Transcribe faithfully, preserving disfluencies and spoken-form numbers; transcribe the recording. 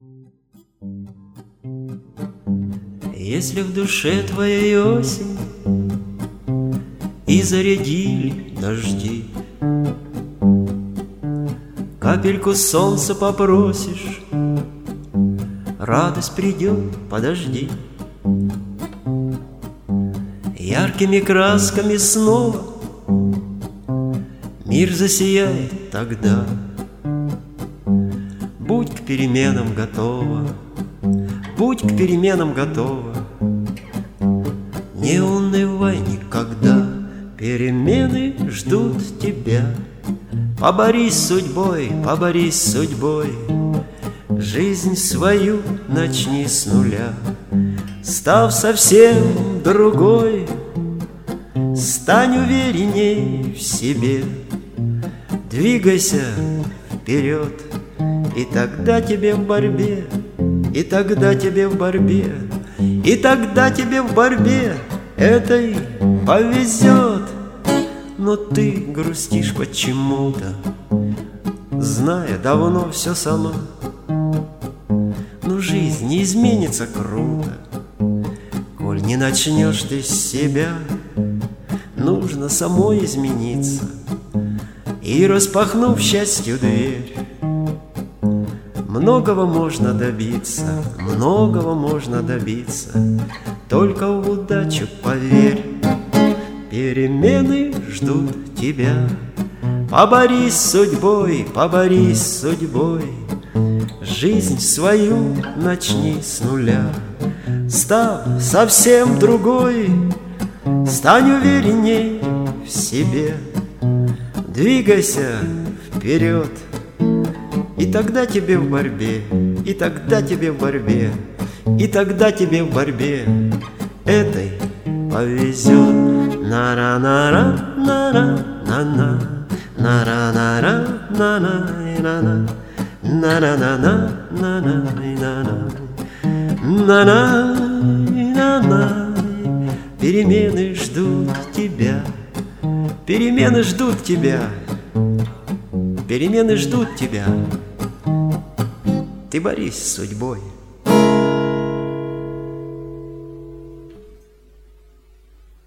Если в душе твоей осень и зарядили дожди, капельку солнца попросишь, радость придет, подожди. Яркими красками снова мир засияет тогда. Будь к переменам готова, будь к переменам готова. Не унывай никогда, перемены ждут тебя. Поборись с судьбой, поборись с судьбой, жизнь свою начни с нуля. Став совсем другой, стань уверенней в себе. Двигайся вперед, и тогда тебе в борьбе, и тогда тебе в борьбе, и тогда тебе в борьбе этой повезет. Но ты грустишь почему-то, зная давно все сама. Но жизнь не изменится круто, коль не начнешь ты с себя. Нужно самой измениться и, распахнув счастью дверь, многого можно добиться, многого можно добиться. Только в удачу поверь, перемены ждут тебя. Поборись с судьбой, поборись с судьбой, жизнь свою начни с нуля. Став совсем другой, стань уверенней в себе. Двигайся вперед, и тогда тебе в борьбе, и тогда тебе в борьбе, и тогда тебе в борьбе этой повезет. На-ра-на-ра, на-ра-на-на, на-ра-на-ра, на-на-на-на, на-ра-на-на, на-на-на-на, на-на-на-на. Перемены ждут тебя, перемены ждут тебя, перемены ждут тебя. Ты борись с судьбой.